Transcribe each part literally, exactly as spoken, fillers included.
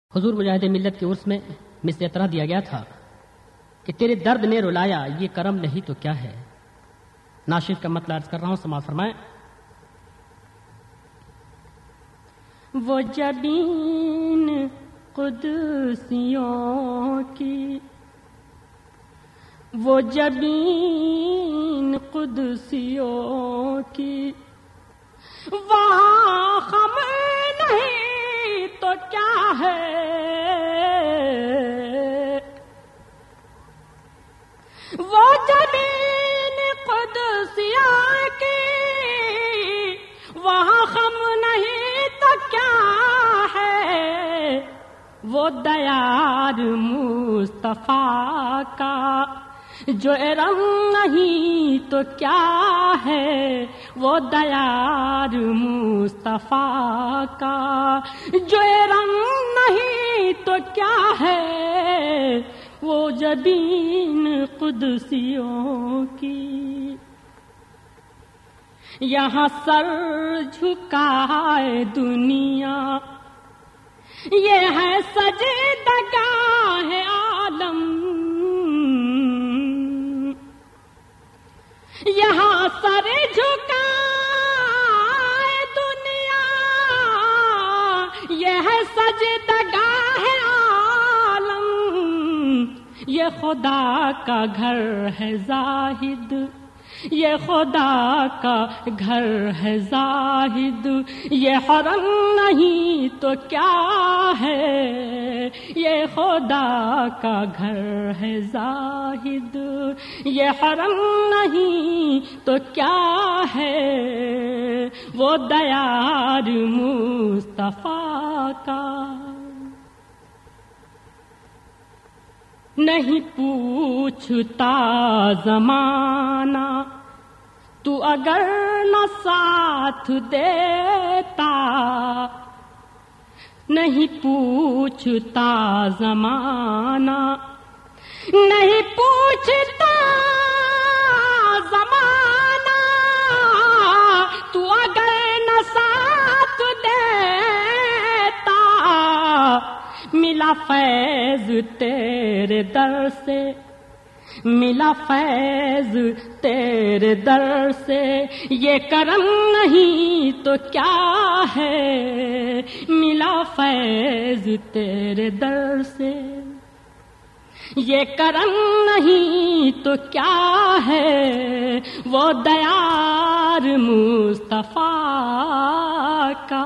حضور مجاہد ملت کے عرس میں مثل اطرح دیا گیا تھا کہ تیرے درد نے رلایا یہ کرم نہیں تو کیا ہے. ناشف کا مطلب عرض کر رہا ہوں، سماعت فرمائیں. وہ جبین قدسیوں کی، وہ جبین قدسیوں کی، وہاں خم نہیں تو کیا ہے. وہ جبین قدسیوں کی، وہاں خم نہیں تو کیا ہے. وہ دیار مصطفیٰ کا جو رنگ نہیں تو کیا ہے. وہ دیار مصطفیٰ کا جو رنگ نہیں تو کیا ہے. وہ جبین قدسیوں کی، یہاں سر جھکائے دنیا، یہ ہے سجدگاہ عالم. یہاں سر جھکائے دنیا، یہ ہے سجدگاہ عالم. یہ خدا کا گھر ہے زاہد، یہ خدا کا گھر ہے زاہد. یہ حرم نہیں تو کیا ہے. یہ خدا کا گھر ہے زاہد، یہ حرم نہیں تو کیا ہے. وہ دیار مصطفیٰ کا نہیں پوچھتا زمانہ، تو اگر نہ ساتھ دیتا. نہیں پوچھتا زمانہ، نہیں پوچھتا زمانہ، تو اگر نہ ساتھ دیتا. ملا فیض تیرے در سے، ملا فیض تیرے در سے، یہ کرم نہیں تو کیا ہے. ملا فیض تیرے در سے، یہ کرم نہیں تو کیا ہے. وہ دیار مصطفیٰ کا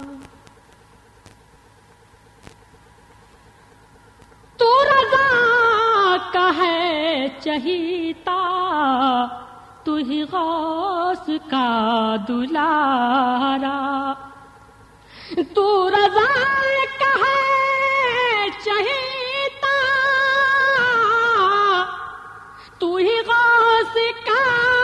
تو رضا کا ہے چہیتا، تو ہی غوث کا دلارا. تو رضا کا ہے چہیتا، تو ہی غوث کا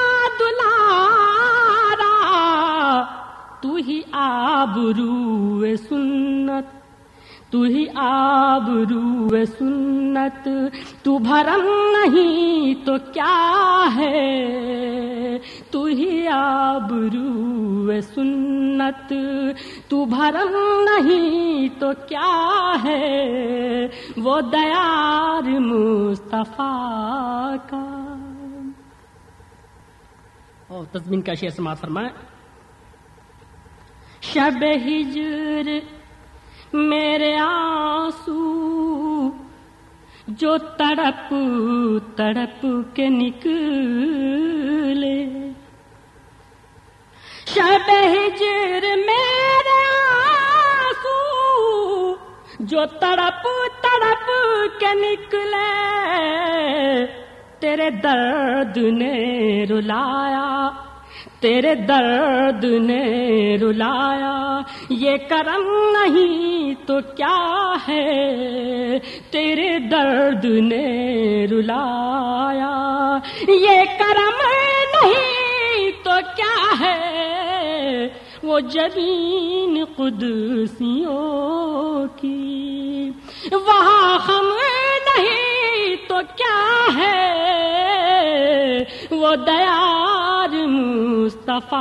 دلارا. تو ہی آبرو سنت، تو ہی آبرو سنت. تو بھرم نہیں تو کیا ہے. تو ہی آبرو سنت، تو بھرم نہیں تو کیا ہے. وہ دیار مصطفیٰ کا. اور تزمین کا شعر سماعت فرمائیں. شب ہجر میرے آنسو جو تڑپ تڑپ کے نکلے. شب ہجر میرے آنسو جو تڑپ تڑپ کے نکلے. تیرے درد نے رلایا، تیرے درد نے رلایا. یہ کرم نہیں تو کیا ہے. تیرے درد نے رلایا، یہ کرم نہیں تو کیا ہے. وہ جبین قدسیوں کی، وہاں خم نہیں تو کیا ہے. وہ دیار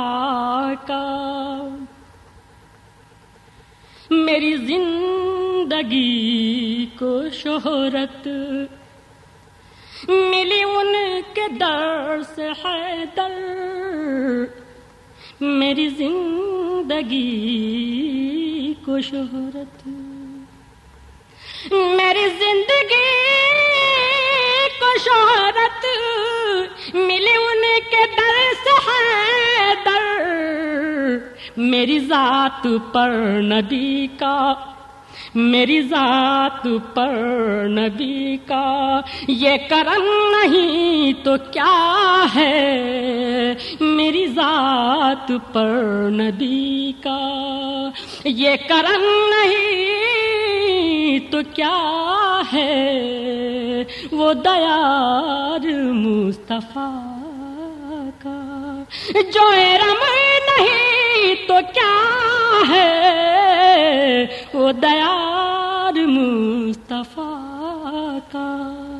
مصطفیٰ کا میری زندگی زندگی کو شہرت ملی ان کے در سے حیدر، میری زندگی کو شہرت، میری زندگی کو شہرت ملی ان کے در سے حیدر، میری ذات پر نبی کا، میری ذات پر نبی کا یہ کرم نہیں تو کیا ہے، میری ذات پر نبی کا یہ کرم نہیں تو کیا ہے، وہ دیار مصطفیٰ کا جو رم نہیں تو کیا ہے، وہ دیار مصطفیٰ کا۔